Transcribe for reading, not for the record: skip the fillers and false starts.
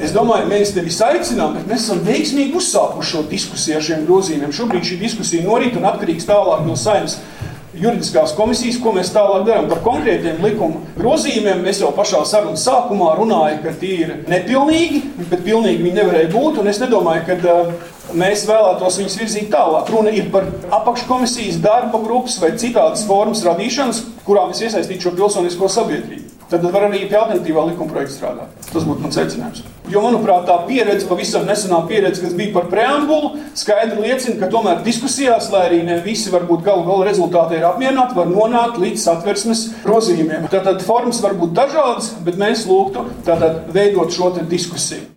Es domāju, mēs tevi aicinām, bet mēs esam veiksmīgi uzsākuši šo diskusiju ar šiem grozījumiem. Šobrīd šī diskusija norit un atkarīgs tālāk no Saeimas juridiskās komisijas, ko mēs tālāk darām. Par konkrētiem likuma grozījumiem es jau pašā sarunas sākumā runāju, ka tie ir nepilnīgi, bet pilnīgi viņi nevarēja būt, un es nedomāju, ka mēs vēlētos viņus virzīt tālāk. Runa ir par apakškomisijas, darba grupas vai citādas formas radīšanas, kurā mēs iesaistītu šo pilsonisko sabiedrību. Tad var arī pie alternatīvā likuma projekta strādāt. Tas būtu mans secinājums. Jo, manuprāt, tā pieredze, pavisam nesenā pieredze, kas bija par preambulu, skaidri liecina, ka tomēr diskusijās, lai arī ne visi varbūt galu rezultāti ir apmierināti, var nonākt līdz Satversmes grozījumiem. Tātad formas var būt dažādas, bet mēs lūgtu tātad veidot šo diskusiju.